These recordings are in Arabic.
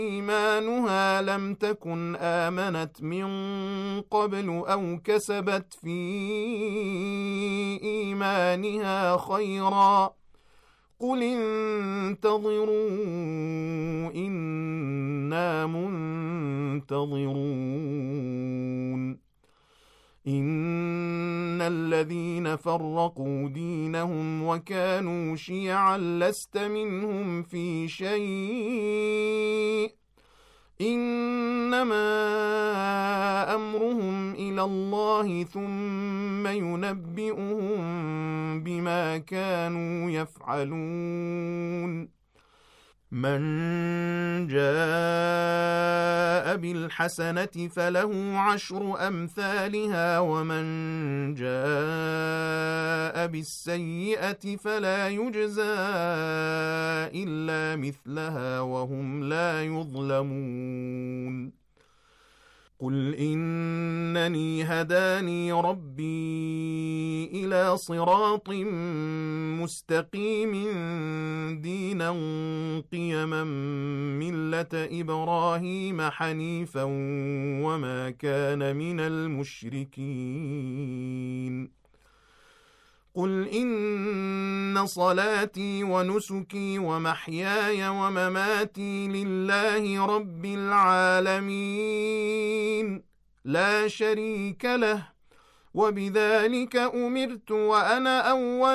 إيمانها لم تكن آمنت من قبل أو كسبت في إيمانها خيرا قل انتظروا إنا منتظرون إن الذين فرقوا دينهم وكانوا شيعا لست منهم في شيء إنما أمرهم إلى الله ثم ينبئهم بما كانوا يفعلون من جاء بالحسنة فله 10 أمثالها ومن جاء بالسيئة فلا يجزى إلا مثلها وهم لا يظلمون قل إنني هداني ربي إلى صراط مستقيم دينا قيما ملة إبراهيم حنيفا وما كان من المشركين قل إن صلاتي ونسكي ومحياي ومماتي لله رب العالمين لا شريك له وبذلك أمرت وأنا أول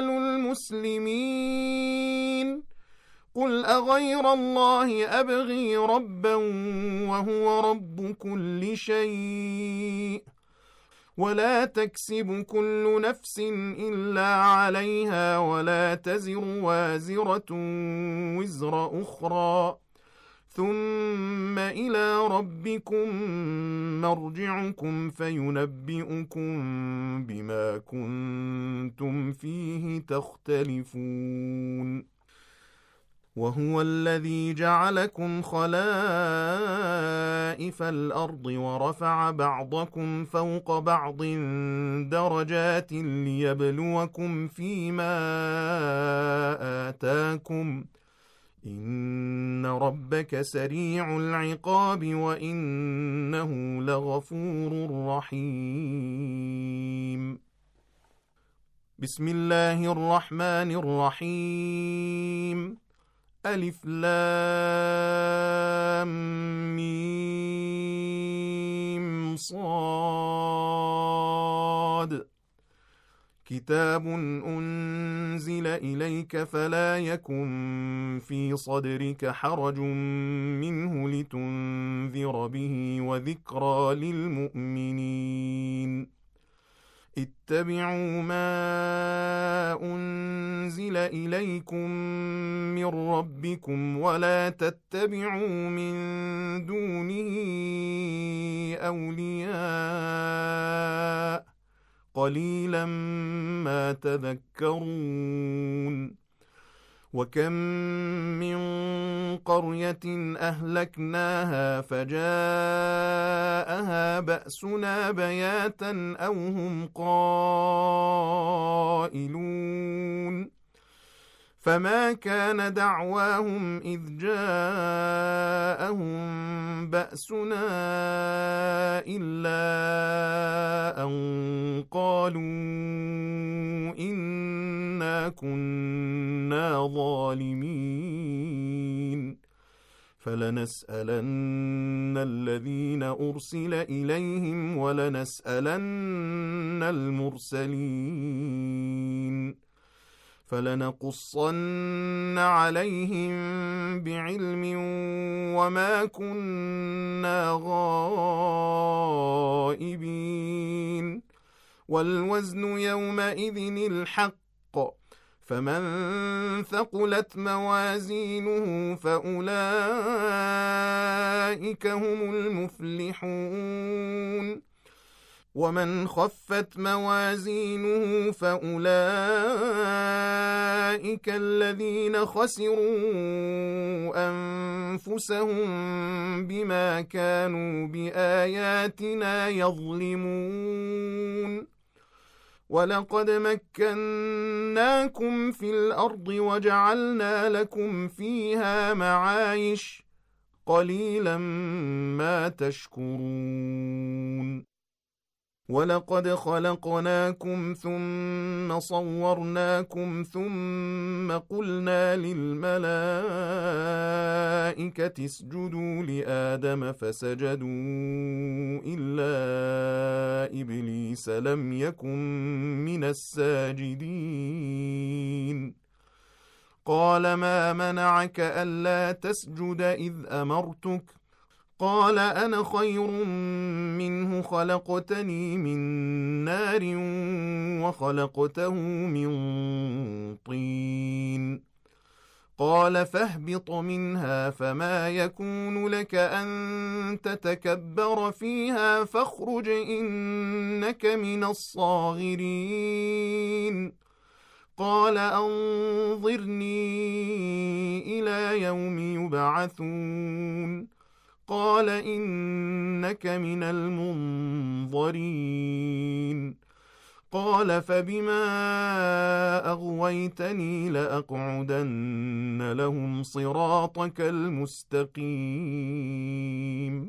المسلمين قل أغير الله أبغي ربا وهو رب كل شيء ولا تكسب كل نفس إلا عليها ولا تزر وازرة وزر أخرى ثم إلى ربكم مرجعكم فينبئكم بما كنتم فيه تختلفون وهو الذي جعلكم خلائف الأرض ورفع بعضكم فوق بعض درجات ليبلوكم فيما آتاكم إن ربك سريع العقاب وإنه لغفور رحيم بسم الله الرحمن الرحيم ألف لام ميم صاد كتاب أنزل إليك فلا يكن في صدرك حرج منه لتنذر به وذكرى للمؤمنين اتبعوا ما أنزل إليكم من ربكم ولا تتبعوا من دونه أولياء قليلا ما تذكرون وكم من قرية أهلكناها فجاءها بأسنا بياتا أو هم قائلون فما كان دعواهم إذ جاءهم بأسنا إلا أن قالوا إنا كنا ظالمين فلنسألن الذين أرسل إليهم ولنسألن المرسلين فلنقصن عليهم بعلم وما كنا غائبين والوزن يومئذ الحق فمن ثقلت موازينه فأولئك هم المفلحون ومن خفت موازينه فأولئك الذين خسروا أنفسهم بما كانوا بآياتنا يظلمون ولقد مكناكم في الأرض وجعلنا لكم فيها معايش قليلا ما تشكرون ولقد خلقناكم ثم صورناكم ثم قلنا للملائكة اسجدوا لآدم فسجدوا إلا إبليس لم يكن من الساجدين قال ما منعك ألا تسجد إذ أمرتك قال أنا خير منه خلقتني من نار وخلقته من طين قال فاهبط منها فما يكون لك أن تتكبر فيها فاخرج إنك من الصاغرين قال أنظرني إلى يوم يبعثون قال إنك من المنظرين قال فبما أغويتني لأقعدن لهم صراطك المستقيم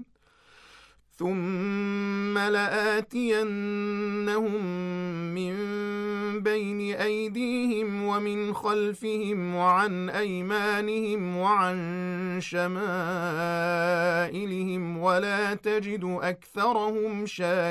ثم لآتينهم من بين أيديهم ومن خلفهم وعن أيمانهم وعن شمائلهم ولا تجد أكثرهم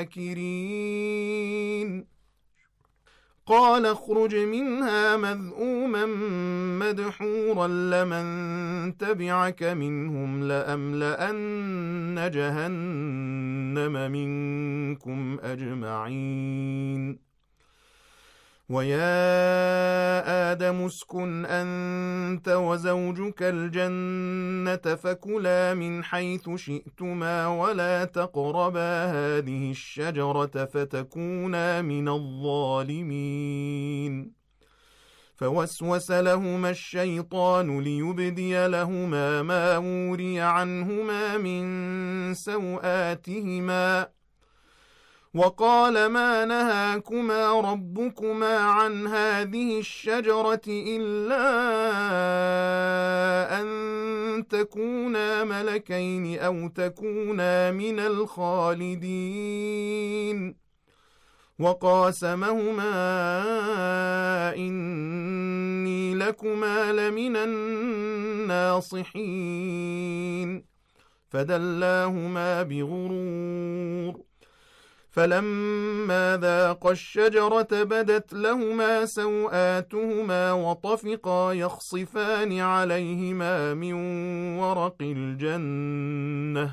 شاكرين قال اخرج منها مذءوما مدحورا لمن تبعك منهم لأملأن جهنم منكم أجمعين ويا آدم اسكن أنت وزوجك الجنة فكلا من حيث شئتما ولا تقربا هذه الشجرة فتكونا من الظالمين فوسوس لهما الشيطان ليبدي لهما ما وري عنهما من سوآتهما وقال ما نهاكما ربكما عن هذه الشجرة إلا أن تكونا ملكين أو تكونا من الخالدين وقاسمهما إني لكما لمن الناصحين فدلاهما بغرور فلما ذاقا الشجرة بدت لهما سوآتهما وطفقا يخصفان عليهما من ورق الجنة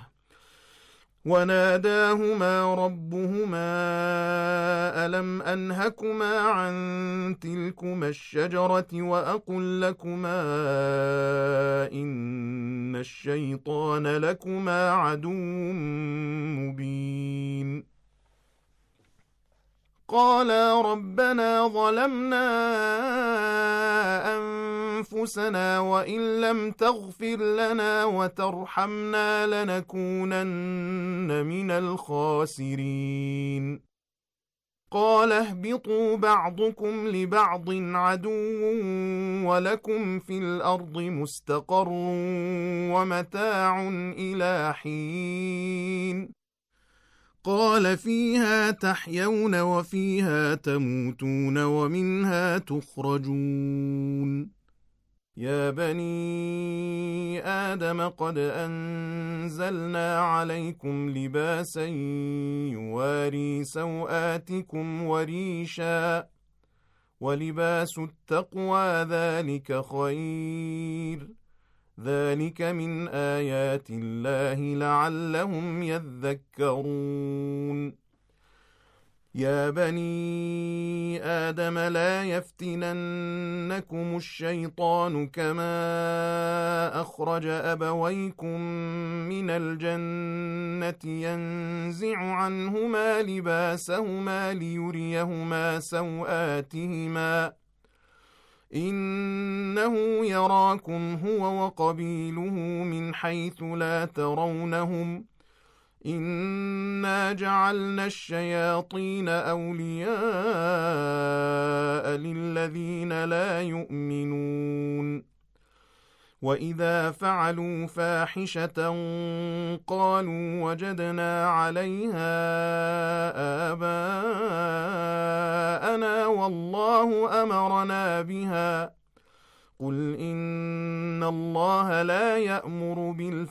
وناداهما ربهما ألم أنهكما عن تلكما الشجرة وأقل لكما إن الشيطان لكما عدو مبين قالا ربنا ظلمنا أنفسنا وإن لم تغفر لنا وترحمنا لنكونن من الخاسرين قال اهبطوا بعضكم لبعض عدو ولكم في الأرض مستقر ومتاع إلى حين قال فيها تحيون وفيها تموتون ومنها تخرجون يا بني آدم قد أنزلنا عليكم لباسا يواري سوآتكم وريشا ولباس التقوى ذلك خير ذلك من آيات الله لعلهم يذكرون يا بني آدم لا يفتننكم الشيطان كما أخرج أبويكم من الجنة ينزع عنهما لباسهما ليريهما سوآتهما إنه يراكم هو وقبيله من حيث لا ترونهم إنا جعلنا الشياطين أولياء للذين لا يؤمنون وإذا فعلوا فاحشة قالوا وجدنا عليها آباءنا والله أمرنا بها قل إن الله لا يأمر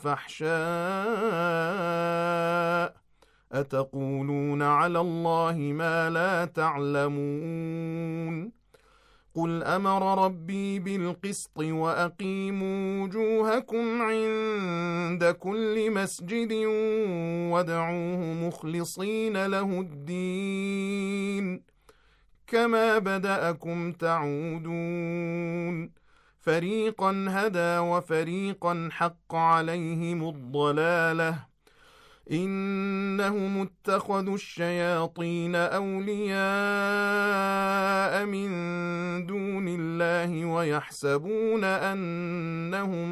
بالفحشاء أتقولون على الله ما لا تعلمون قل أمر ربي بالقسط وأقيموا وجوهكم عند كل مسجد وادعوه مخلصين له الدين كما بدأكم تعودون فريقا هدى وفريقا حق عليهم الضلالة إنهم اتخذوا الشياطين أولياء من دون الله ويحسبون أنهم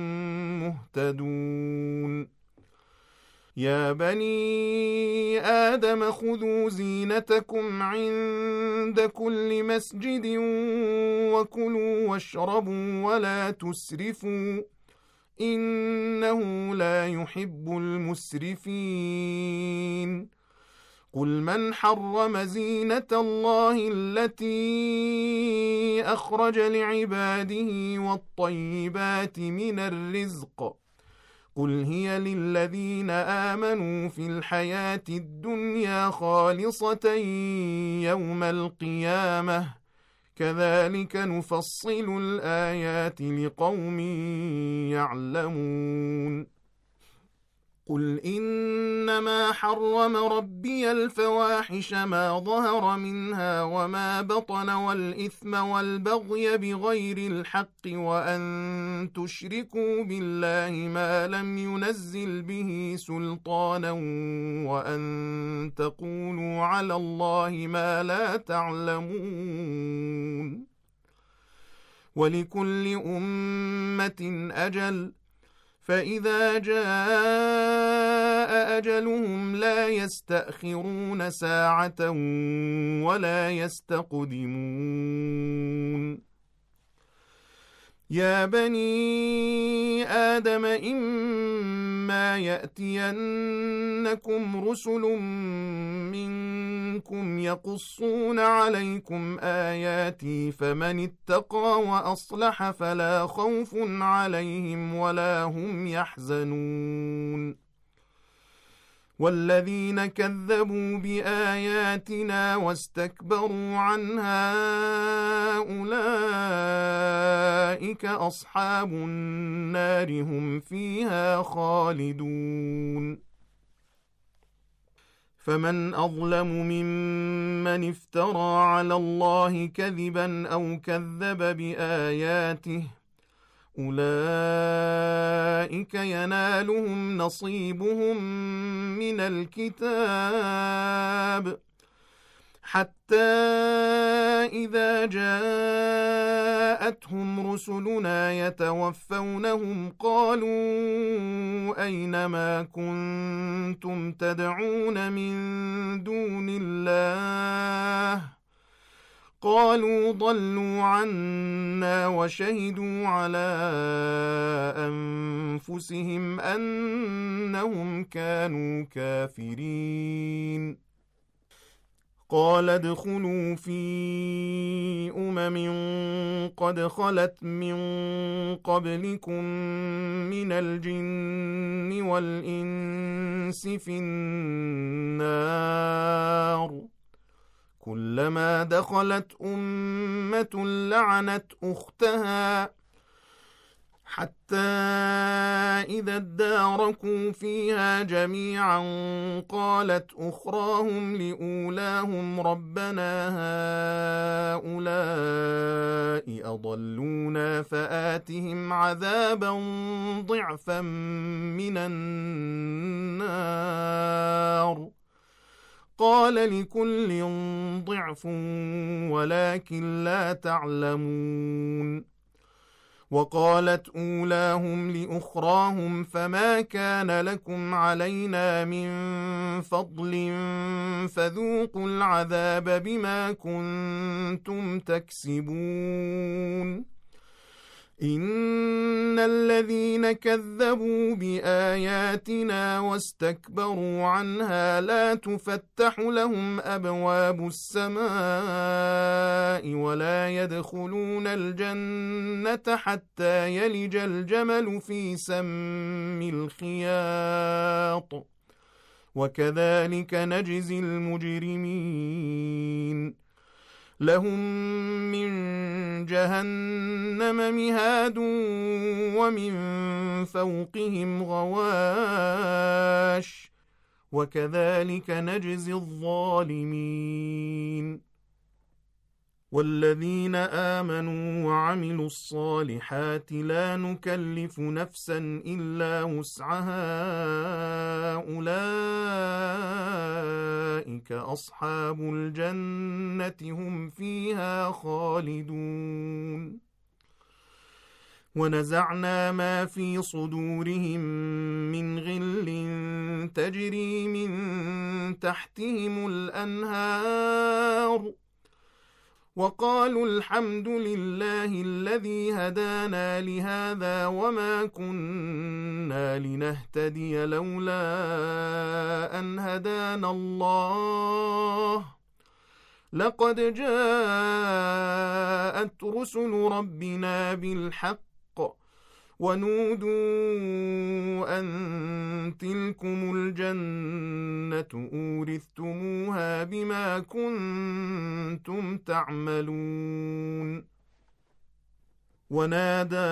مهتدون يا بني آدم خذوا زينتكم عند كل مسجد وكلوا واشربوا ولا تسرفوا إنه لا يحب المسرفين قل من حرم زينة الله التي أخرج لعباده والطيبات من الرزق قل هي للذين آمنوا في الحياة الدنيا خالصة يوم القيامة كذلك نفصل الآيات لقوم يعلمون قل إنما حرم ربي الفواحش ما ظهر منها وما بطن والإثم والبغي بغير الحق وأن تشركوا بالله ما لم ينزل به سلطانا وأن تقولوا على الله ما لا تعلمون ولكل أمة أجل فإذا جاء أجلهم لا يستأخرون ساعة ولا يستقدمون يا بني آدم إما يأتينكم رسل منكم يقصون عليكم آياتي فمن اتقى وأصلح فلا خوف عليهم ولا هم يحزنون والذين كذبوا بآياتنا واستكبروا عنها أولئك أصحاب النار هم فيها خالدون فمن أظلم ممن افترى على الله كذبا أو كذب بآياته أولئك ينالهم نصيبهم من الكتاب حتى إذا جاءتهم رسلنا يتوفونهم قالوا أين ما كنتم تدعون من دون الله قالوا ضلوا عنا وشهدوا على أنفسهم أنهم كانوا كافرين قال ادخلوا في قد خلت من قبلكم من الجن والإنس في النار كلما دخلت أمة لعنت أختها حتى إذا اداركوا فيها جميعا قالت أخراهم لأولاهم ربنا هؤلاء أضلونا فآتهم عذابا ضعفا من النار قال لكل ضعف ولكن لا تعلمون وقالت أولاهم لأخراهم فما كان لكم علينا من فضل فذوقوا العذاب بما كنتم تكسبون إن الذين كذبوا بآياتنا واستكبروا عنها لا تفتح لهم أبواب السماء ولا يدخلون الجنة حتى يلج الجمل في سم الخياط وكذلك نجزي المجرمين لهم من جهنم مهاد ومن فوقهم غواش وكذلك نجزي الظالمين والذين آمنوا وعملوا الصالحات لا نكلف نفسا إلا وسعها أولئك أصحاب الجنة هم فيها خالدون ونزعنا ما في صدورهم من غل تجري من تحتهم الأنهار وقالوا الحمد لله الذي هدانا لهذا وما كنا لنهتدي لولا أن هدانا الله لقد جاءت رسل ربنا بالحق ونودوا أن تلكم الجنة أورثتموها بما كنتم تعملون ونادى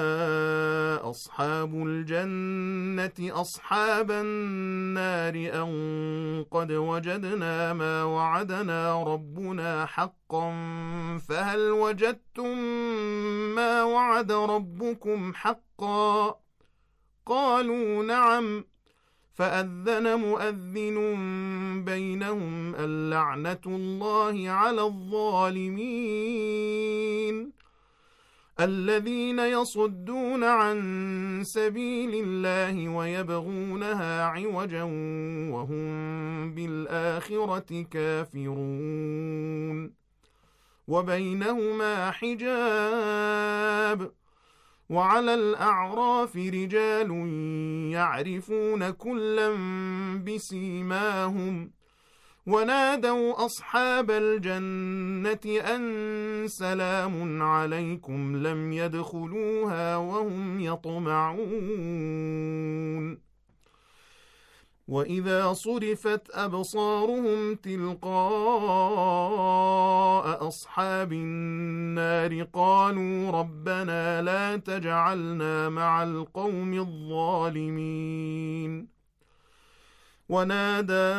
أصحاب الجنة أصحاب النار أن قد وجدنا ما وعدنا ربنا حقا فهل وجدتم ما وعد ربكم حقا قالوا نعم فأذن مؤذن بينهم اللعنة الله على الظالمين الذين يصدون عن سبيل الله ويبغونها عوجا وهم بالآخرة كافرون وبينهما حجاب وعلى الأعراف رجال يعرفون كلا بسيماهم ونادوا أصحاب الجنة أن سلام عليكم لم يدخلوها وهم يطمعون وإذا صرفت أبصارهم تلقاء أصحاب النار قالوا ربنا لا تجعلنا مع القوم الظالمين ونادى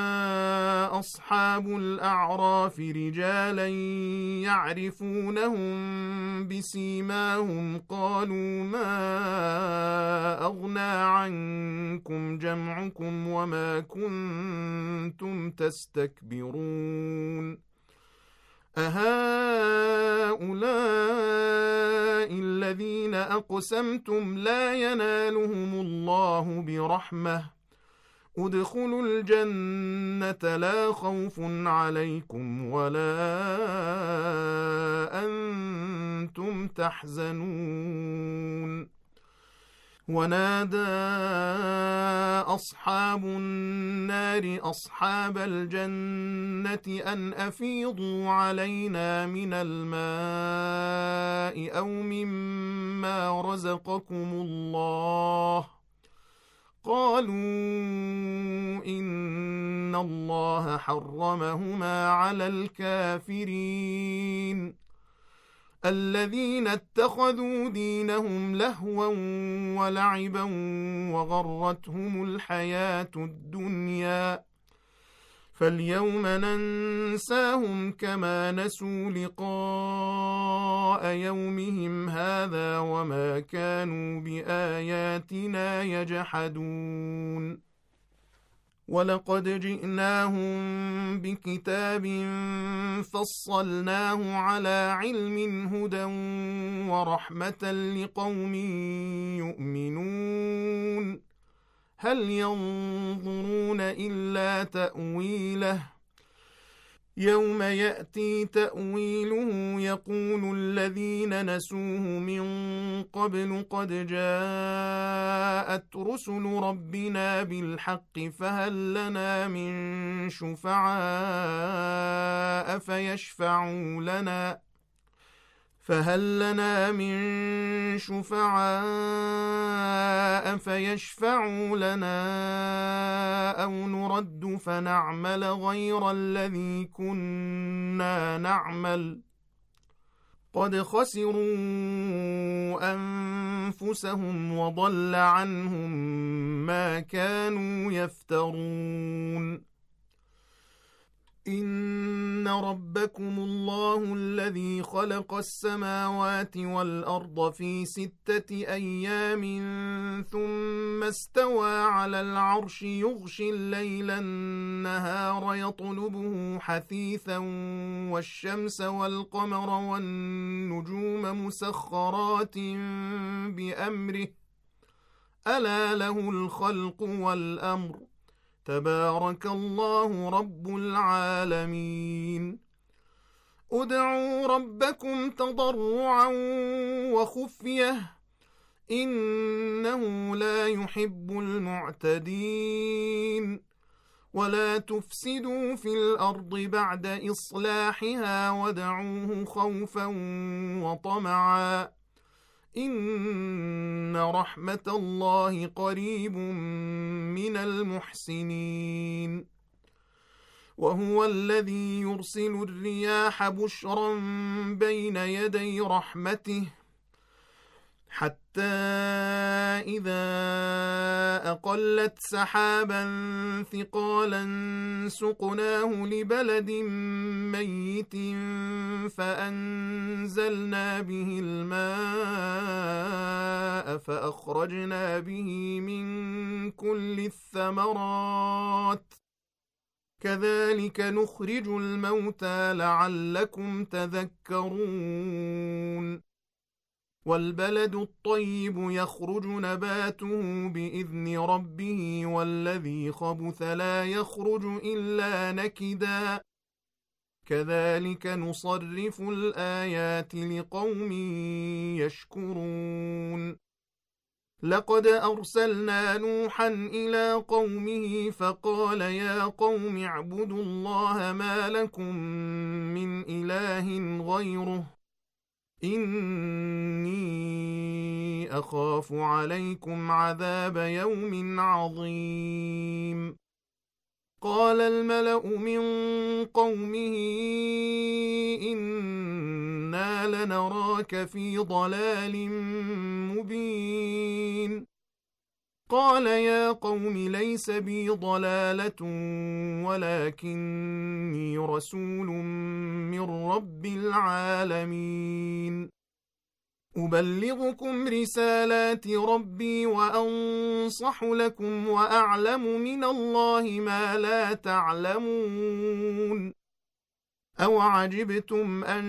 أصحاب الأعراف رجالا يعرفونهم بسيماهم قالوا ما أغنى عنكم جمعكم وما كنتم تستكبرون أهؤلاء الذين أقسمتم لا ينالهم الله برحمة ادخلوا الجنة لا خوف عليكم ولا أنتم تحزنون ونادى أصحاب النار أصحاب الجنة أن أفيضوا علينا من الماء أو مما رزقكم الله قالوا إن الله حرمهما على الكافرين الذين اتخذوا دينهم لهوا ولعبا وغرتهم الحياة الدنيا فاليوم ننساهم كما نسوا لقاء يومهم هذا وما كانوا بآياتنا يجحدون ولقد جئناهم بكتاب فصلناه على علم هدى ورحمة لقوم يؤمنون هل ينظرون إلا تأويله يوم يأتي تأويله يقول الذين نسوه من قبل قد جاءت رسل ربنا بالحق فهل لنا من شفعاء فيشفعوا لنا أو نرد فنعمل غير الذي كنا نعمل قد خسروا أنفسهم وضل عنهم ما كانوا يفترون إن ربكم الله الذي خلق السماوات والأرض في 6 أيام ثم استوى على العرش يغشي الليل النهار يطلبه حثيثا والشمس والقمر والنجوم مسخرات بأمره ألا له الخلق والأمر تبارك الله رب العالمين ادعوا ربكم تضرعا وخفية إنه لا يحب المعتدين ولا تفسدوا في الأرض بعد إصلاحها وادعوه خوفا وطمعا إن رحمة الله قريب من المحسنين وهو الذي يرسل الرياح بشرا بين يدي رحمته حتى إذا أقلت سحابا ثقالا سقناه لبلد ميت فأنزلنا به الماء فأخرجنا به من كل الثمرات كذلك نخرج الموتى لعلكم تذكرون والبلد الطيب يخرج نباته بإذن ربه والذي خبث لا يخرج إلا نكدا كذلك نصرف الآيات لقوم يشكرون لقد أرسلنا نوحا إلى قومه فقال يا قوم اعبدوا الله ما لكم من إله غيره إني أخاف عليكم عذاب يوم عظيم قال الملأ من قومه إنا لنراك في ضلال مبين قال يا قوم ليس بي ضلالة ولكني رسول من رب العالمين أبلغكم رسالات ربي وأنصح لكم وأعلم من الله ما لا تعلمون أو عجبتم أن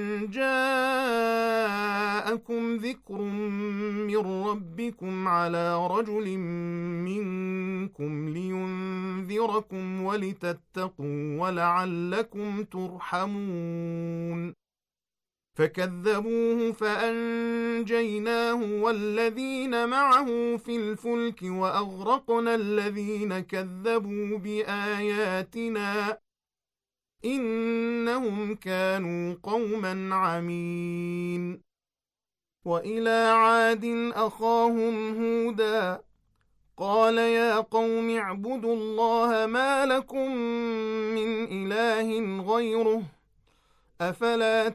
جاءكم ذكر من ربكم على رجل منكم لينذركم ولتتقوا ولعلكم ترحمون فكذبوه فأنجيناه والذين معه في الفلك وأغرقنا الذين كذبوا بآياتنا إنهم كانوا قوما عمين وإلى عاد أخاهم هودا قال يا قوم اعبدوا الله ما لكم من إله غيره أفلا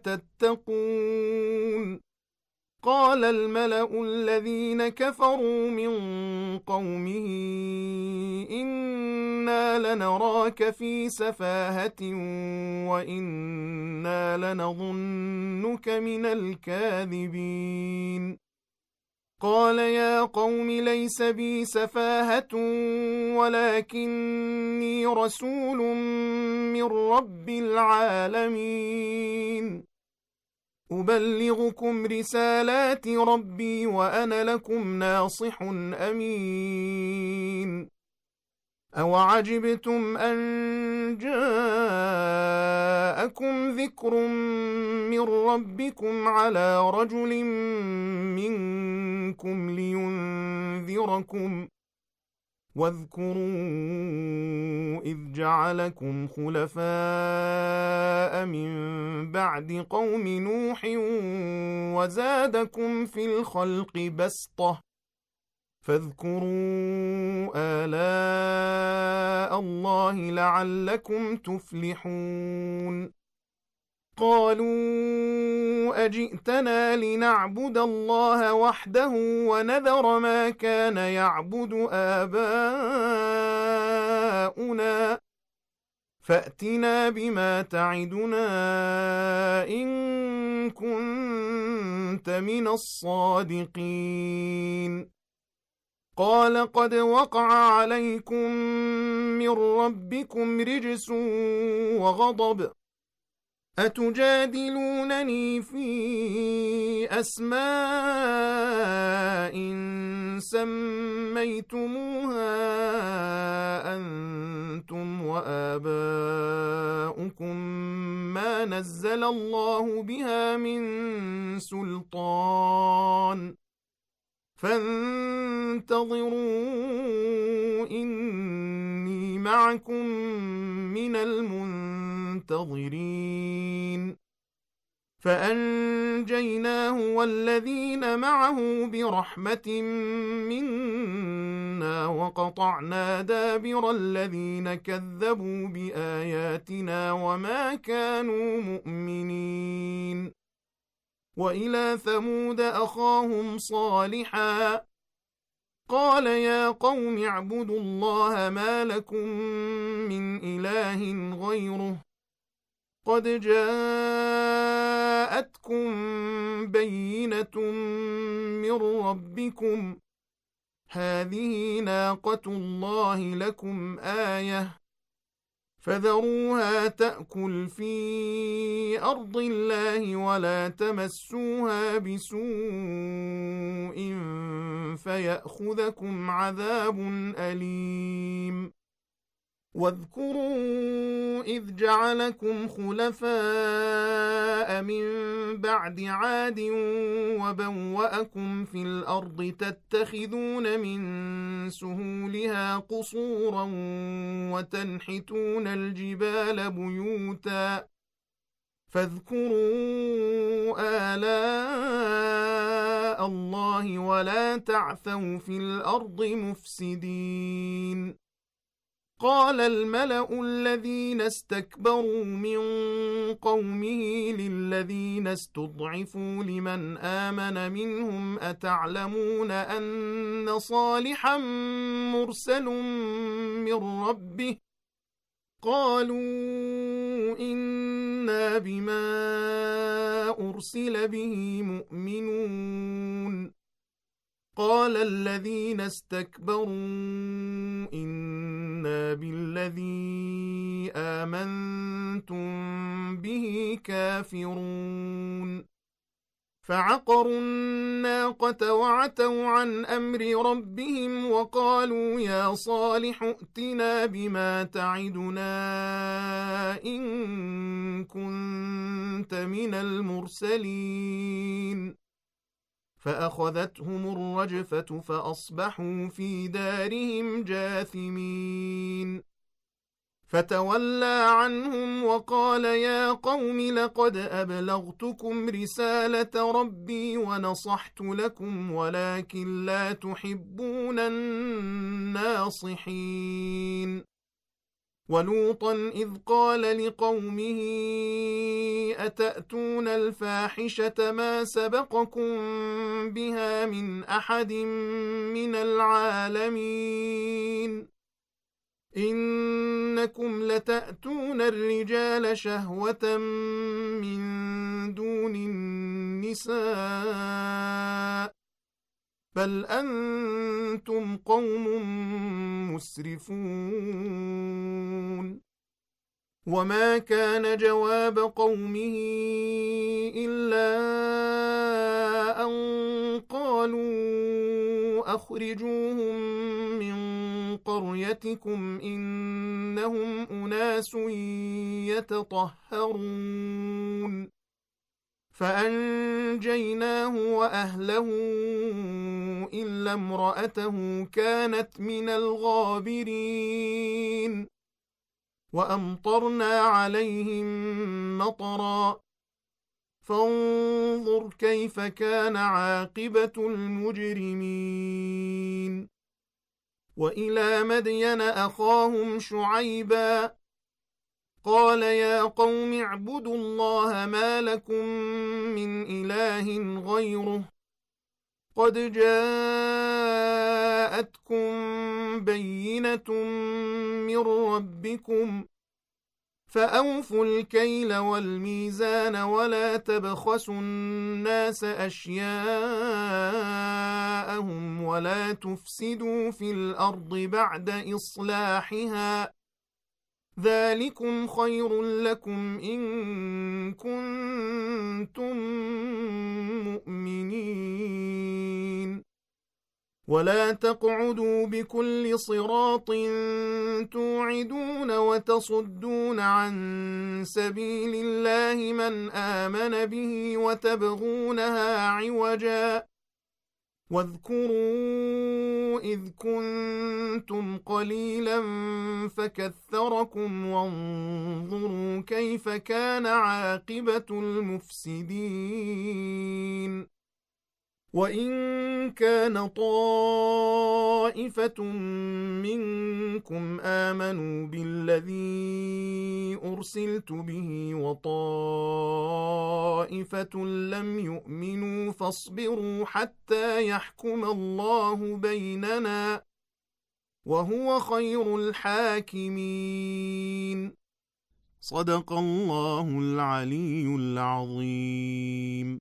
تتقون قال الملأ الذين كفروا من قومه إنا لنراك في سفاهة وإنا لنظنك من الكاذبين قال يا قوم ليس بي سفاهة ولكني رسول من رب العالمين أبلغكم رسالات ربي وأنا لكم ناصح أمين أَوَعَجِبْتُمْ أَنْ جَاءَكُمْ ذِكْرٌ مِّنْ رَبِّكُمْ عَلَى رَجُلٍ مِّنْكُمْ لِيُنْذِرَكُمْ وَاذْكُرُوا إِذْ جَعَلَكُمْ خُلَفَاءَ مِنْ بَعْدِ قَوْمِ نُوحٍ وَزَادَكُمْ فِي الْخَلْقِ بَسْطَةً فاذكروا آلاء الله لعلكم تفلحون قالوا أجئتنا لنعبد الله وحده ونذر ما كان يعبد آباؤنا فأتنا بما تعدنا إن كنت من الصادقين قال قد وقع عليكم من ربكم رجس وغضب أتجادلونني في أسماء سميتموها أنتم وآباؤكم ما نزل الله بها من سلطان فانتظروا إني معكم من المنتظرين فأنجيناه والذين معه برحمة منا وقطعنا دابر الذين كذبوا بآياتنا وما كانوا مؤمنين وإلى ثمود أخاهم صالحا قال يا قوم اعبدوا الله ما لكم من إله غيره قد جاءتكم بينة من ربكم هذه ناقة الله لكم آية فذروها تأكل في أرض الله ولا تمسوها بسوء فيأخذكم عذاب أليم واذكروا إذ جعلكم خلفاء من بعد عاد وبوأكم في الأرض تتخذون من سهولها قصورا وتنحتون الجبال بيوتا فاذكروا آلاء الله ولا تعثوا في الأرض مفسدين قال الملأ الذين استكبروا من قومه للذين استضعفوا لمن آمن منهم أتعلمون أن صالحا مرسل من ربه قالوا إنا بما أرسل به مؤمنون قال الذين استكبروا إنا بالذي آمنتم به كافرون فعقروا الناقة وعتوا عن أمر ربهم وقالوا يا صالح ائتنا بما تعدنا إن كنت من المرسلين فأخذتهم الرجفة فأصبحوا في دارهم جاثمين فتولى عنهم وقال يا قوم لقد أبلغتكم رسالة ربي ونصحت لكم ولكن لا تحبون الناصحين ولوطا إذ قال لقومه أتأتون الفاحشة ما سبقكم بها من أحد من العالمين إنكم لتأتون الرجال شهوة من دون النساء بل أنتم قوم مسرفون وما كان جواب قومه إلا أن قالوا أخرجوهم من قريتكم إنهم أناس يتطهرون فأنجيناه وأهله إلا امرأته كانت من الغابرين وأمطرنا عليهم مطرا فانظر كيف كان عاقبة المجرمين وإلى مدين أخاهم شعيبا قال يا قوم اعبدوا الله ما لكم من إله غيره قد جاءتكم بينة من ربكم فأوفوا الكيل والميزان ولا تبخسوا الناس أشياءهم ولا تفسدوا في الأرض بعد إصلاحها ذلكم خير لكم إن كنتم مؤمنين ولا تقعدوا بكل صراط توعدون وتصدون عن سبيل الله من آمن به وتبغونها عوجا واذكروا إذ كنتم قليلا فكثركم وانظروا كيف كان عاقبة المفسدين وإن كان طائفة منكم آمنوا بالذي أرسلت به وطائفة لم يؤمنوا فاصبروا حتى يحكم الله بيننا وهو خير الحاكمين صدق الله العلي العظيم.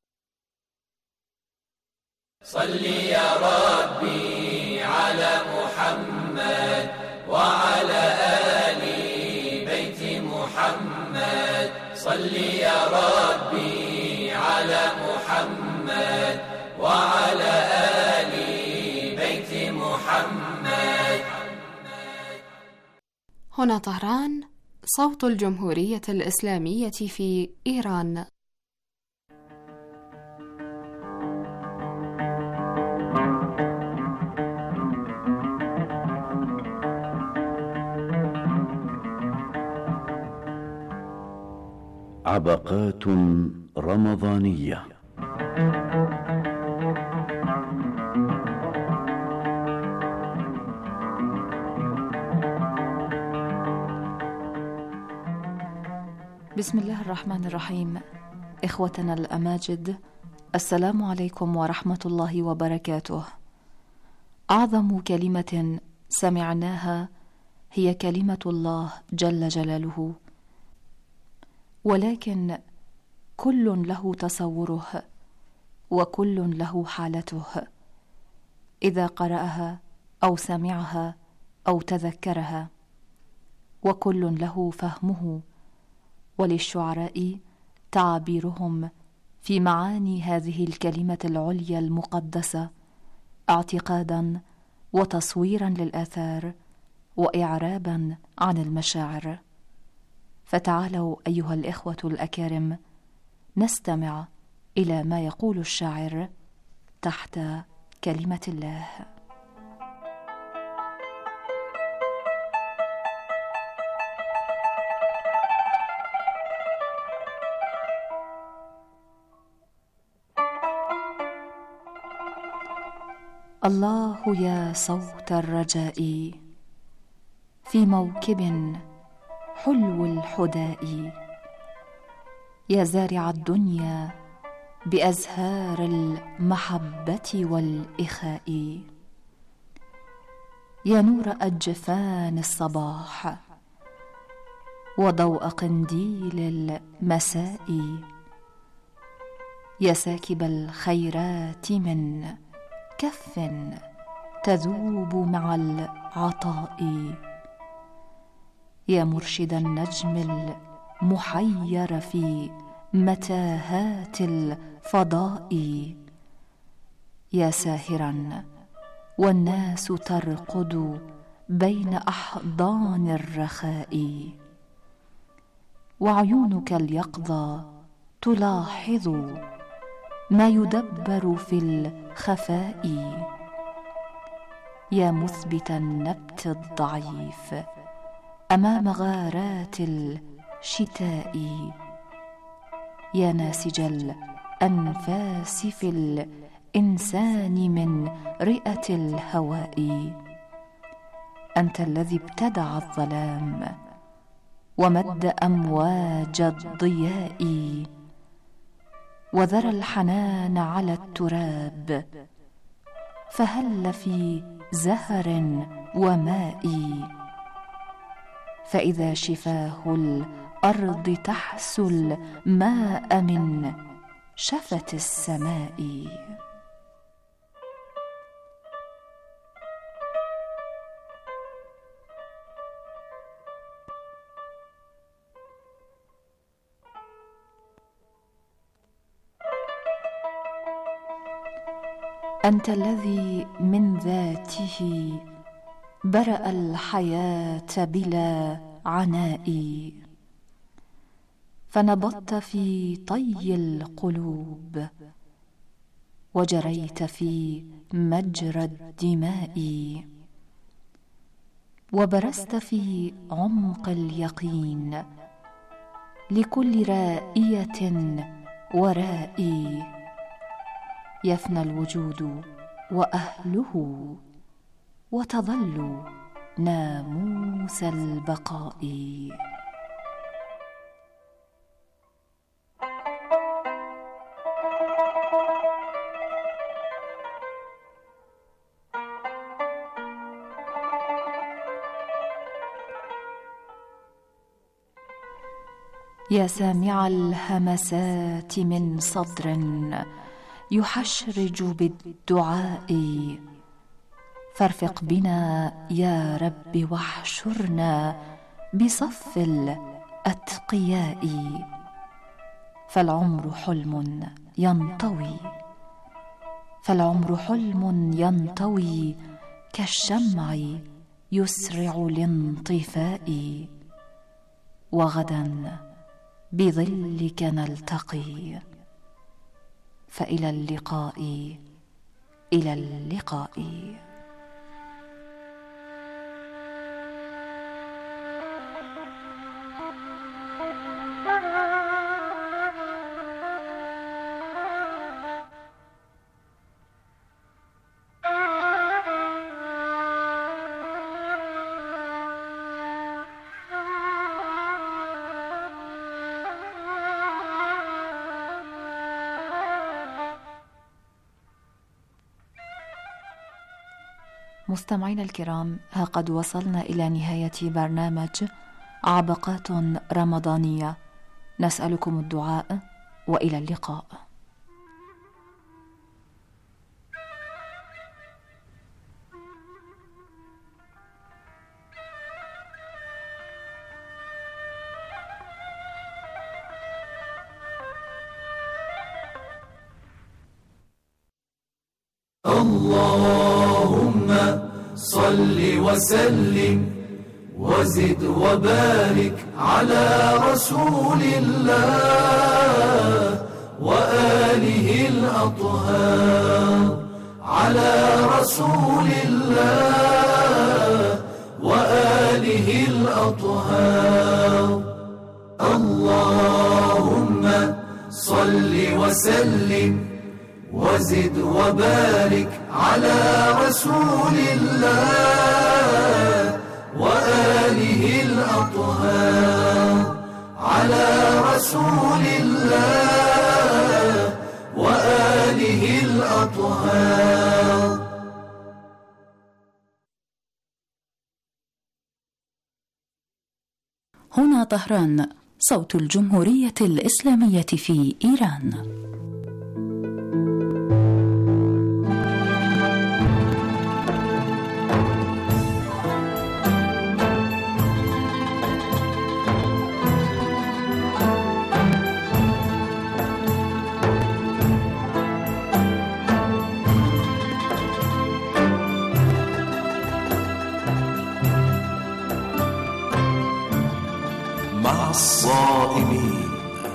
صل يا ربي على محمد وعلى آل بيت محمد صل يا ربي على محمد وعلى آل بيت محمد. هنا طهران، صوت الجمهورية الإسلامية في إيران. عبقات رمضانية. بسم الله الرحمن الرحيم. إخوتنا الأماجد، السلام عليكم ورحمة الله وبركاته. أعظم كلمة سمعناها هي كلمة الله جل جلاله، ولكن كل له تصوره وكل له حالته إذا قرأها أو سمعها أو تذكرها، وكل له فهمه، وللشعراء تعبيرهم في معاني هذه الكلمة العليا المقدسة اعتقادا وتصويرا للآثار وإعرابا عن المشاعر. فتعالوا أيها الإخوة الأكارم نستمع إلى ما يقول الشاعر تحت كلمة الله. الله يا صوت الرجاء في موكب حلو الحداء، يا زارع الدنيا بأزهار المحبة والإخاء، يا نور أجفان الصباح وضوء قنديل المساء، يا ساكب الخيرات من كف تذوب مع العطاء، يا مرشد النجم محير في متاهات الفضاء. يا ساهرا والناس ترقد بين أحضان الرخاء، وعيونك اليقظة تلاحظ ما يدبر في الخفاء. يا مثبت النبت الضعيف أمام غارات الشتاء، يا ناسج الأنفاس في الإنسان من رئة الهواء. أنت الذي ابتدع الظلام ومد أمواج الضياء، وذرى الحنان على التراب، فهل في زهر وماء. فإذا شفاه الأرض تحسو الماء من شفة السماء. أنت الذي من ذاته برأ الحياة بلا عناء، فنبضت في طي القلوب وجريت في مجرى الدماء، وبرزت في عمق اليقين لكل رائية ورائي. يفنى الوجود وأهله وتظل ناموس البقاء. يا سامع الهمسات من صدر يحشرج بالدعاء، فارفق بنا يا رب واحشرنا بصف الأتقياء. فالعمر حلم ينطوي، فالعمر حلم ينطوي كالشمع يسرع الانطفاء. وغدا بظلك نلتقي، فإلى اللقاء إلى اللقاء. مستمعينا الكرام، ها قد وصلنا إلى نهاية برنامج عبقات رمضانية. نسألكم الدعاء وإلى اللقاء. اللهم صل وسلم وزد وبارك على رسول الله وآله الأطهار، على رسول الله وآله الأطهار. اللهم صل وسلم وزد وبارك على رسول الله وآله الأطهار، على رسول الله وآله الأطهار. هنا طهران، صوت الجمهورية الإسلامية في إيران. مع الصائمين.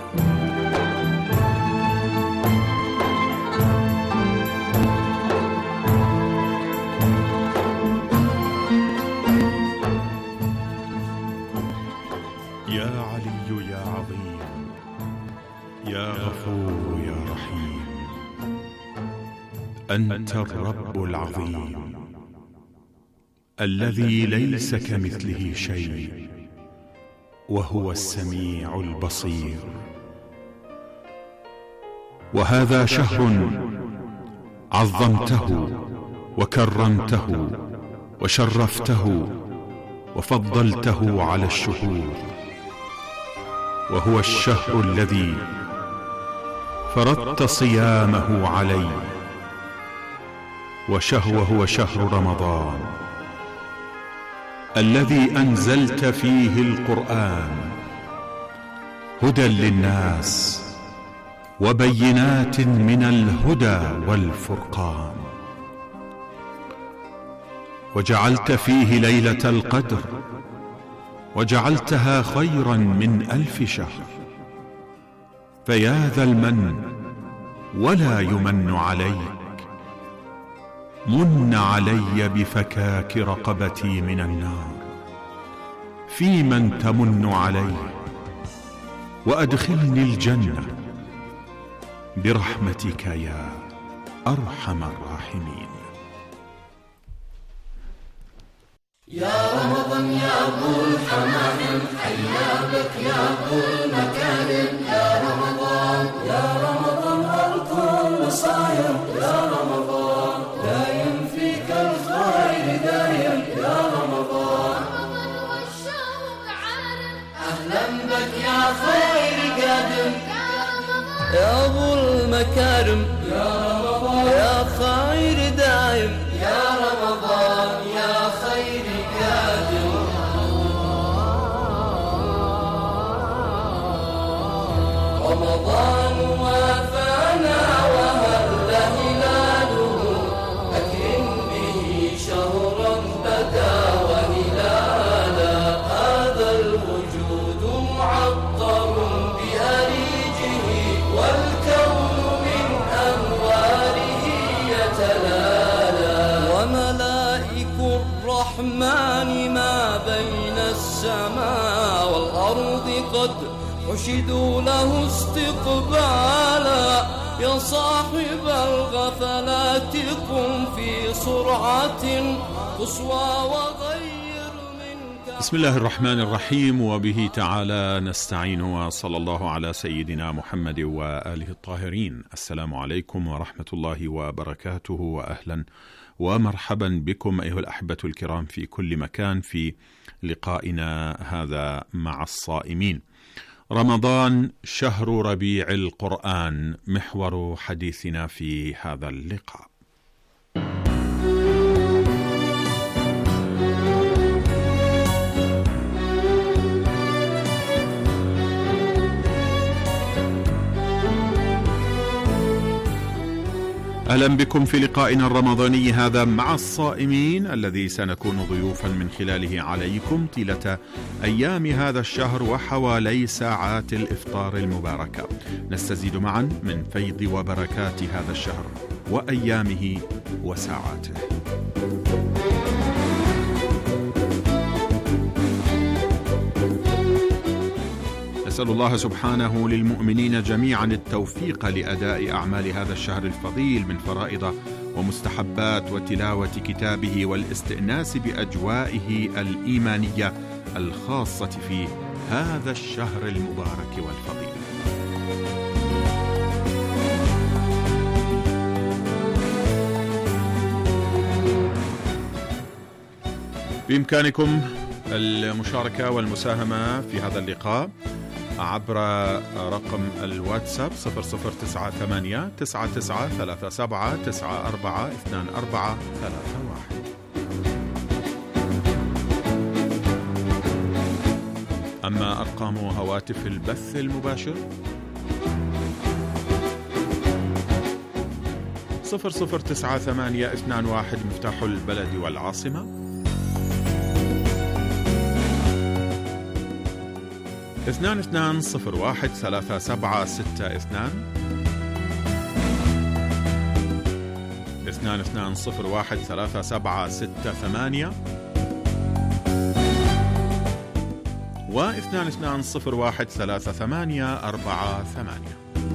يا علي يا عظيم، يا غفور يا رحيم، أنت الرب العظيم الذي ليس كمثله شيء، وهو السميع البصير. وهذا شهر عظمته وكرمته وشرفته وفضلته على الشهور، وهو الشهر الذي فرضت صيامه علي، وهو شهر رمضان الذي أنزلت فيه القرآن هدى للناس وبينات من الهدى والفرقان، وجعلت فيه ليلة القدر وجعلتها خيرا من 1000 شهر. فيا ذا المن ولا يمن عليك، من علي بفكاك رقبتي من النار، في من تمن عليه، وأدخلني الجنة برحمتك يا أرحم الراحمين. يا رمضان يا أبو الحمام، حيا بك يا أبو المكارم. يا رمضان يا رمضان الكل صايم، يا رمضان دايم فيك الخير دايم. يا رمضان والشوق عارم، أهلا بك يا خير قادم. يا أبو المكارم يا رمضان يا خير دايم. يا رمضان يا خير قادم. رمضان وافانا وهل هلاله، أكرم به شهرا بدا وهلالا. هذا الوجود معطر بأريجه، والكون من أنواره يتلالى. وملائك الرحمن ما بين السماء والأرض قد حشدوا له استقبالا. يا صاحب الغفلات قم في سرعة قصوى وغير منك. بسم الله الرحمن الرحيم، وبه تعالى نستعين، وصلى الله على سيدنا محمد وآله الطاهرين. السلام عليكم ورحمة الله وبركاته، وأهلا ومرحبا بكم أيها الأحبة الكرام في كل مكان في لقائنا هذا مع الصائمين. رمضان شهر ربيع القرآن محور حديثنا في هذا اللقاء. أهلا بكم في لقائنا الرمضاني هذا مع الصائمين، الذي سنكون ضيوفا من خلاله عليكم طيلة أيام هذا الشهر وحوالي ساعات الإفطار المباركة، نستزيد معا من فيض وبركات هذا الشهر وأيامه وساعاته. نسأل الله سبحانه للمؤمنين جميعا التوفيق لأداء أعمال هذا الشهر الفضيل من فرائض ومستحبات وتلاوة كتابه والاستئناس بأجوائه الإيمانية الخاصة في هذا الشهر المبارك والفضيل. بإمكانكم المشاركة والمساهمة في هذا اللقاء عبر رقم الواتساب 0098 9937 94 24 31. أما أرقام هواتف البث المباشر 0098 21 مفتاح البلد والعاصمة، 22013762 22013768 و 22013848.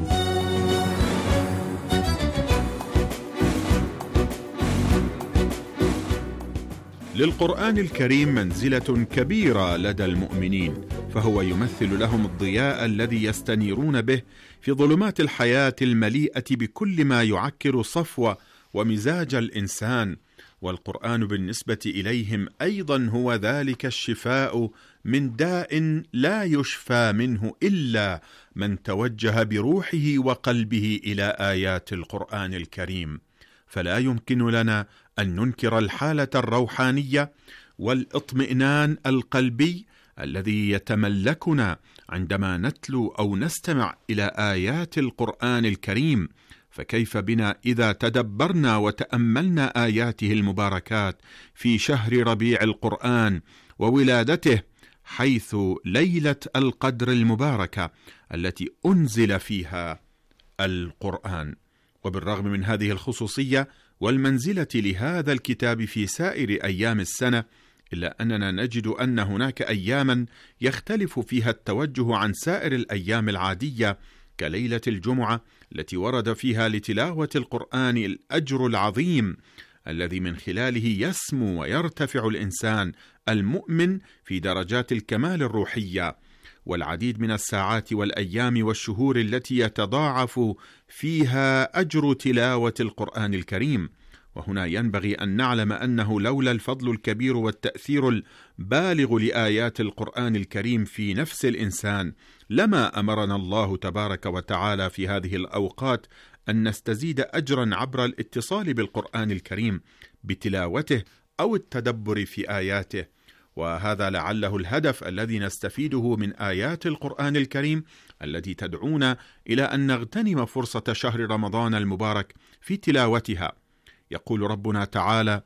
للقرآن الكريم منزلة كبيرة لدى المؤمنين، فهو يمثل لهم الضياء الذي يستنيرون به في ظلمات الحياة المليئة بكل ما يعكر صفو ومزاج الإنسان، والقرآن بالنسبة إليهم أيضا هو ذلك الشفاء من داء لا يشفى منه إلا من توجه بروحه وقلبه إلى آيات القرآن الكريم. فلا يمكن لنا أن ننكر الحالة الروحانية والاطمئنان القلبي الذي يتملكنا عندما نتلو أو نستمع إلى آيات القرآن الكريم، فكيف بنا إذا تدبرنا وتأملنا آياته المباركات في شهر ربيع القرآن وولادته، حيث ليلة القدر المباركة التي أنزل فيها القرآن. وبالرغم من هذه الخصوصية والمنزلة لهذا الكتاب في سائر أيام السنة، إلا أننا نجد أن هناك أياما يختلف فيها التوجه عن سائر الأيام العادية، كليلة الجمعة التي ورد فيها لتلاوة القرآن الأجر العظيم الذي من خلاله يسمو ويرتفع الإنسان المؤمن في درجات الكمال الروحية، والعديد من الساعات والأيام والشهور التي يتضاعف فيها أجر تلاوة القرآن الكريم. وهنا ينبغي أن نعلم أنه لولا الفضل الكبير والتأثير البالغ لآيات القرآن الكريم في نفس الإنسان لما أمرنا الله تبارك وتعالى في هذه الأوقات أن نستزيد أجرا عبر الاتصال بالقرآن الكريم بتلاوته أو التدبر في آياته. وهذا لعله الهدف الذي نستفيده من آيات القرآن الكريم التي تدعونا إلى أن نغتنم فرصة شهر رمضان المبارك في تلاوتها. يقول ربنا تعالى: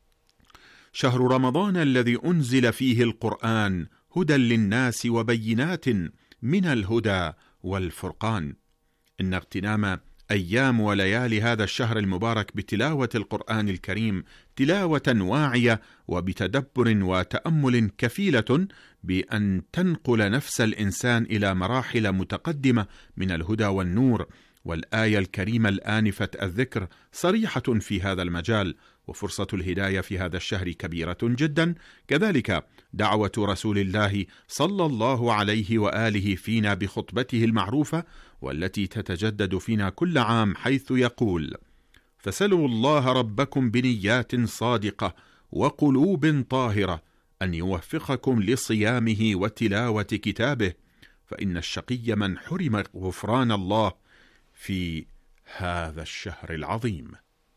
شهر رمضان الذي أنزل فيه القرآن هدى للناس وبينات من الهدى والفرقان. إن اغتنام أيام وليالي هذا الشهر المبارك بتلاوة القرآن الكريم تلاوة واعية وبتدبر وتأمل كفيلة بأن تنقل نفس الإنسان إلى مراحل متقدمة من الهدى والنور. والآية الكريمة الآنفة الذكر صريحة في هذا المجال، وفرصة الهداية في هذا الشهر كبيرة جدا. كذلك دعوة رسول الله صلى الله عليه وآله فينا بخطبته المعروفة والتي تتجدد فينا كل عام، حيث يقول: فسلوا الله ربكم بنيات صادقة وقلوب طاهرة أن يوفقكم لصيامه وتلاوة كتابه، فإن الشقي من حرم غفران الله في هذا الشهر العظيم.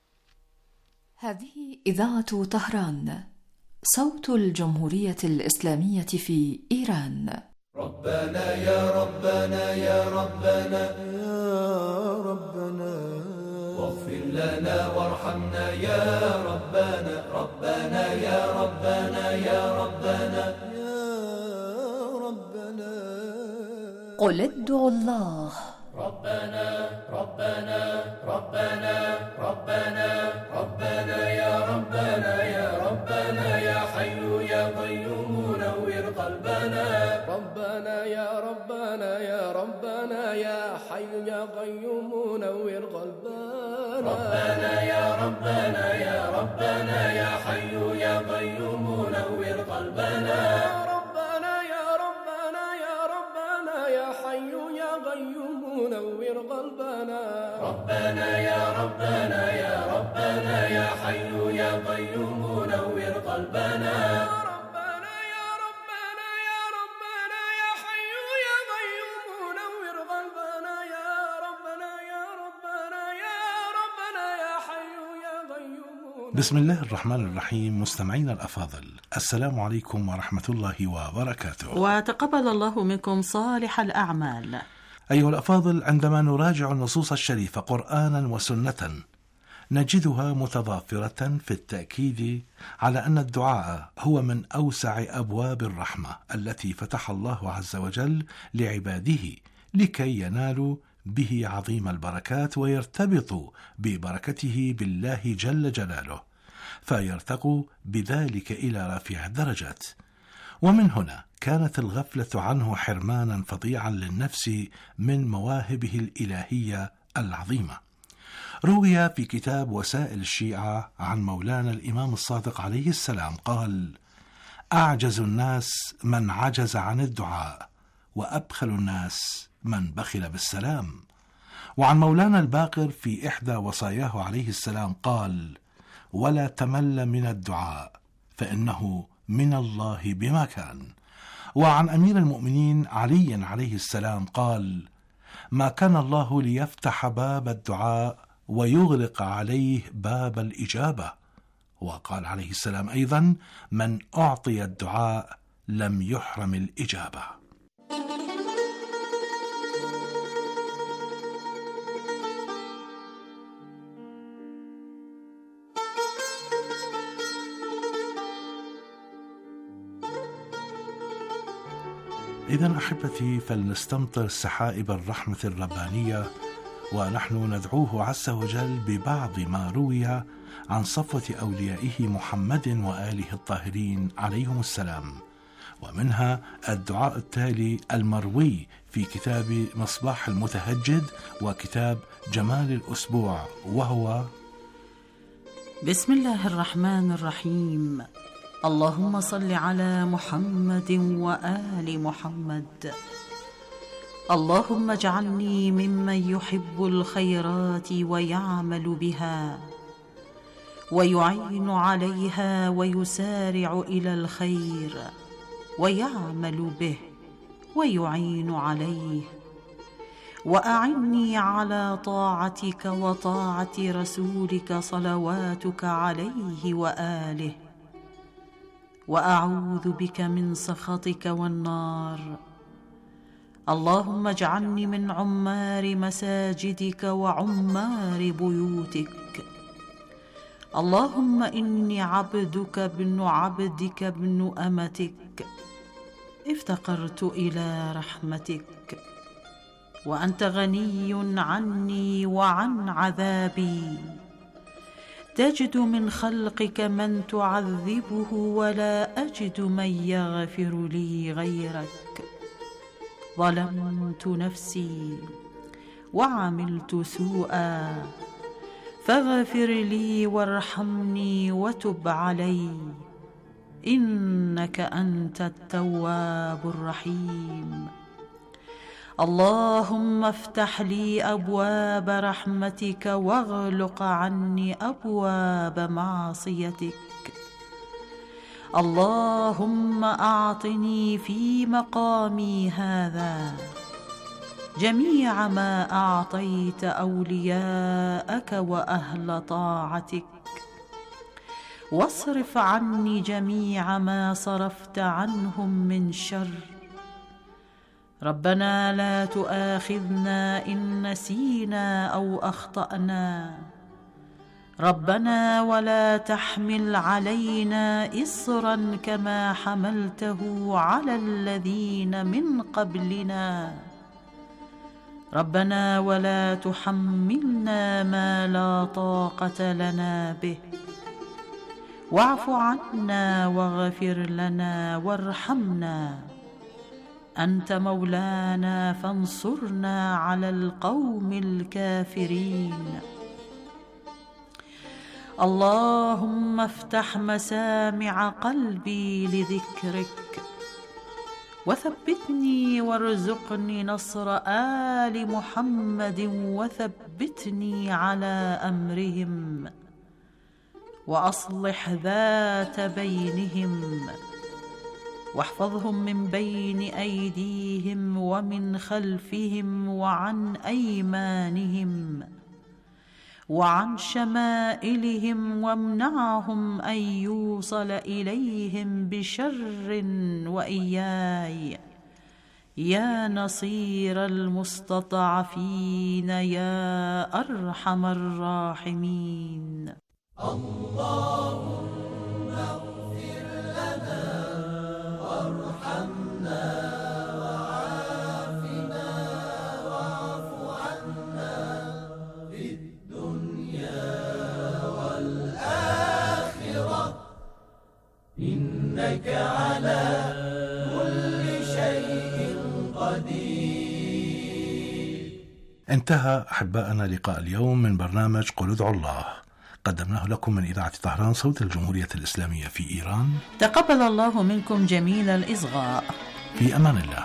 هذه إذاعة طهران، صوت الجمهورية الإسلامية في إيران. ربنا يا ربنا يا ربنا يا ربنا واغفر لنا وارحمنا يا ربنا ربنا يا ربنا يا ربنا يا ربنا. قل ادعوا الله. ربنا ربنا ربنا ربنا ربنا يا ربنا يا ربنا يا حي يا قيوم نور قلبنا ربنا يا ربنا يا ربنا يا حي يا قيوم نور قلبنا ربنا يا ربنا يا ربنا يا حي يا قيوم نور قلبنا ربنا يا ربنا يا ربنا يا حي يا قيوم نور قلبنا ربنا يا ربنا يا ربنا يا حي يا قيوم نور قلبنا ربنا يا ربنا يا ربنا يا حي يا قيوم نور قلبنا يا ربنا يا ربنا يا ربنا يا حي يا قيوم. بسم الله الرحمن الرحيم. مستمعينا الأفاضل، السلام عليكم ورحمة الله وبركاته، وتقبل الله منكم صالح الأعمال. أيها الأفاضل، عندما نراجع النصوص الشريفة قرآنا وسنة نجدها متضافرة في التأكيد على أن الدعاء هو من أوسع أبواب الرحمة التي فتح الله عز وجل لعباده لكي ينالوا به عظيم البركات ويرتبطوا ببركته بالله جل جلاله، فيرتقوا بذلك إلى رفيع الدرجات. ومن هنا كانت الغفلة عنه حرمانا فظيعا للنفس من مواهبه الإلهية العظيمة. روي في كتاب وسائل الشيعة عن مولانا الإمام الصادق عليه السلام قال: أعجز الناس من عجز عن الدعاء، وأبخل الناس من بخل بالسلام. وعن مولانا الباقر في إحدى وصاياه عليه السلام قال: ولا تمل من الدعاء فإنه من الله بما كان. وعن أمير المؤمنين علي عليه السلام قال: ما كان الله ليفتح باب الدعاء ويغلق عليه باب الإجابة. وقال عليه السلام أيضا: من أعطي الدعاء لم يحرم الإجابة. إذن أحبتي، فلنستمطر سحائب الرحمة الربانية ونحن ندعوه عز وجل ببعض ما روي عن صفوة أوليائه محمد وآله الطاهرين عليهم السلام، ومنها الدعاء التالي المروي في كتاب مصباح المتهجد وكتاب جمال الأسبوع، وهو: بسم الله الرحمن الرحيم. اللهم صل على محمد وآل محمد. اللهم اجعلني ممن يحب الخيرات ويعمل بها ويعين عليها ويسارع إلى الخير ويعمل به ويعين عليه، وأعني على طاعتك وطاعة رسولك صلواتك عليه وآله، وأعوذ بك من سخطك والنار. اللهم اجعلني من عمار مساجدك وعمار بيوتك. اللهم إني عبدك ابن عبدك ابن أمتك، افتقرت إلى رحمتك، وأنت غني عني وعن عذابي. تجد من خلقك من تعذبه ولا أجد من يغفر لي غيرك. ظلمت نفسي وعملت سوءا، فاغفر لي وارحمني وتب علي، إنك أنت التواب الرحيم. اللهم افتح لي أبواب رحمتك واغلق عني أبواب معصيتك. اللهم أعطني في مقامي هذا جميع ما أعطيت أولياءك وأهل طاعتك، واصرف عني جميع ما صرفت عنهم من شر. ربنا لا تؤاخذنا إن نسينا أو أخطأنا. ربنا ولا تحمل علينا إصرا كما حملته على الذين من قبلنا. ربنا ولا تحملنا ما لا طاقة لنا به، واعف عنا واغفر لنا وارحمنا، أنت مولانا فانصرنا على القوم الكافرين. اللهم افتح مسامع قلبي لذكرك، وثبتني وارزقني نصر آل محمد، وثبتني على أمرهم، وأصلح ذات بينهم، واحفظهم من بين أيديهم ومن خلفهم وعن أيمانهم وعن شمائلهم، وامنعهم أن يوصل إليهم بشر وإياي، يا نصير المستضعفين يا أرحم الراحمين. اللهم اغفر لنا وارحمنا وعافنا واعف عنا في الدنيا والآخرة إنك على كل شيء قدير. انتهى أحباءنا لقاء اليوم من برنامج قل ادعوا الله، قدمناه لكم من إذاعة طهران صوت الجمهورية الإسلامية في إيران. تقبل الله منكم جميل الإصغاء. في أمان الله.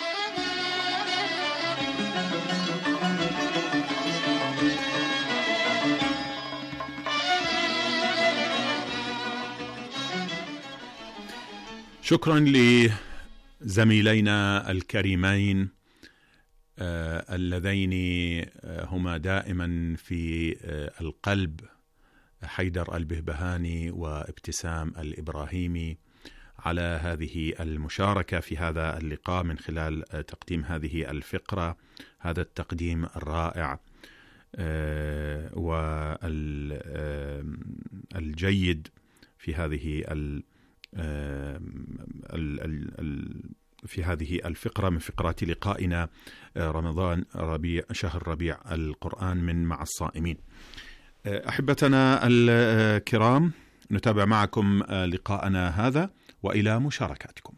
شكرا لزميلينا الكريمين اللذين هما دائما في القلب، حيدر البهبهاني وابتسام الإبراهيمي، على هذه المشاركة في هذا اللقاء من خلال تقديم هذه الفقرة، هذا التقديم الرائع والجيد في هذه الفقرة من فقرات لقائنا رمضان شهر ربيع القرآن من مع الصائمين. أحبتنا الكرام، نتابع معكم لقاءنا هذا وإلى مشاركاتكم.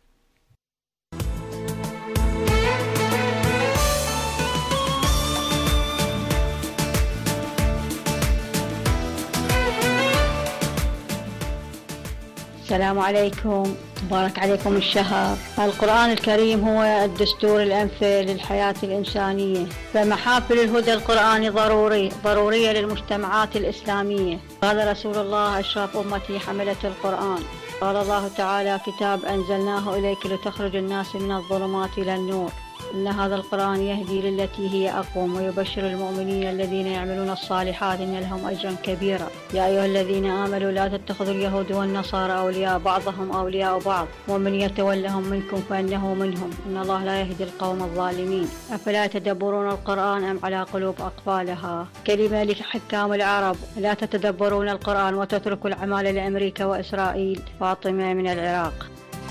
السلام عليكم، مبارك عليكم الشهر. القرآن الكريم هو الدستور الأمثل للحياة الإنسانية، فمحافل الهدى القرآني ضرورية للمجتمعات الإسلامية. قال رسول الله: أشرف أمتي حملة القرآن. قال الله تعالى: كتاب أنزلناه إليك لتخرج الناس من الظلمات إلى النور. إن هذا القرآن يهدي للتي هي أقوم ويبشر المؤمنين الذين يعملون الصالحات إن لهم أجرا كبيرا. يا أيها الذين آمنوا لا تتخذوا اليهود والنصارى أولياء بعضهم أولياء بعض ومن يتولهم منكم فإنه منهم إن الله لا يهدي القوم الظالمين. أفلا يتدبرون القرآن أم على قلوب أقفالها؟ كلمة لحكام العرب: لا تتدبرون القرآن وتتركوا الأعمال لأمريكا وإسرائيل. فاطمة من العراق.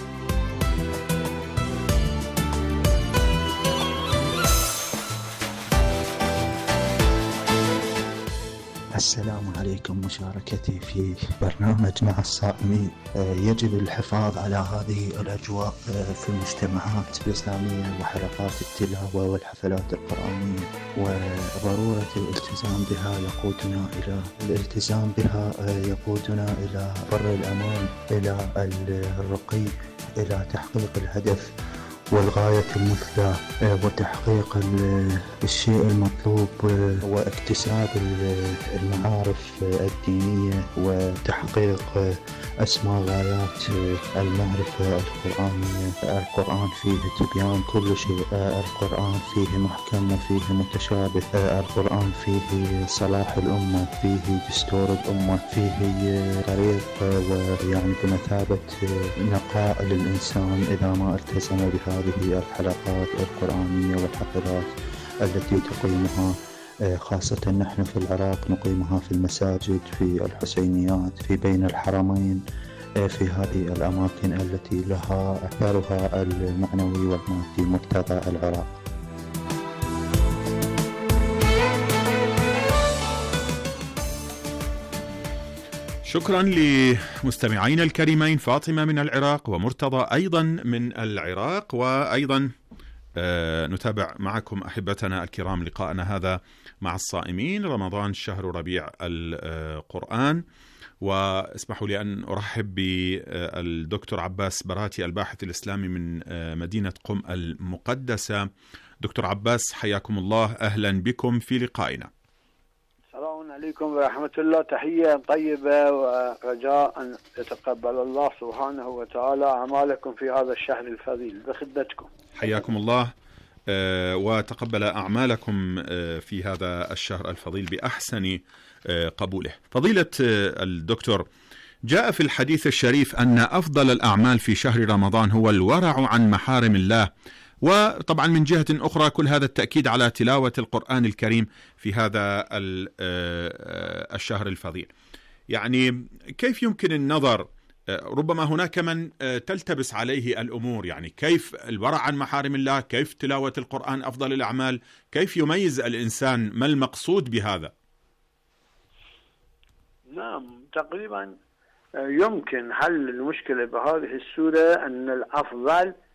السلام عليكم. مشاركتي في برنامج مع الصائمين. يجب الحفاظ على هذه الأجواء في المجتمعات الإسلامية وحلقات التلاوة والحفلات القرآنية، وضرورة الالتزام بها يقودنا إلى بر الأمان، إلى الرقي، إلى تحقيق الهدف والغاية المثلى وتحقيق الشيء المطلوب واكتساب المعارف الدينية وتحقيق أسمى غايات المعرفة القرآنية. القرآن فيه تبيان كل شيء، القرآن فيه محكم وفيه متشابه، القرآن فيه صلاح الأمة، فيه دستور الأمة، فيه طريق ويعني بمثابة نقاء للإنسان إذا ما التزم بهذه الحلقات القرآنية والحفلات التي تقيمها، خاصة نحن في العراق نقيمها في المساجد، في الحسينيات، في بين الحرمين، في هذه الأماكن التي لها أثرها المعنوي والمادي مقتضى العراق. شكرا لمستمعينا الكريمين فاطمة من العراق ومرتضى أيضا من العراق. وأيضا نتابع معكم أحبتنا الكرام لقاءنا هذا مع الصائمين، رمضان شهر ربيع القرآن. واسمحوا لي أن أرحب بالدكتور عباس براتي الباحث الإسلامي من مدينة قم المقدسة. دكتور عباس حياكم الله، أهلا بكم في لقائنا. السلام عليكم ورحمة الله. تحية طيبة ورجاء أن يتقبل الله سبحانه وتعالى أعمالكم في هذا الشهر الفضيل بخدمتكم. حياكم الله وتقبل أعمالكم في هذا الشهر الفضيل بأحسن قبوله. فضيلة الدكتور، جاء في الحديث الشريف أن أفضل الأعمال في شهر رمضان هو الورع عن محارم الله، وطبعا من جهة أخرى كل هذا التأكيد على تلاوة القرآن الكريم في هذا الشهر الفضيل. يعني كيف يمكن النظر؟ ربما هناك من تلتبس عليه الأمور، يعني كيف الورع عن محارم الله، كيف تلاوة القرآن أفضل الأعمال، كيف يميز الإنسان، ما المقصود بهذا؟ نعم، تقريبا يمكن حل المشكلة بهذه السورة أن الأفضل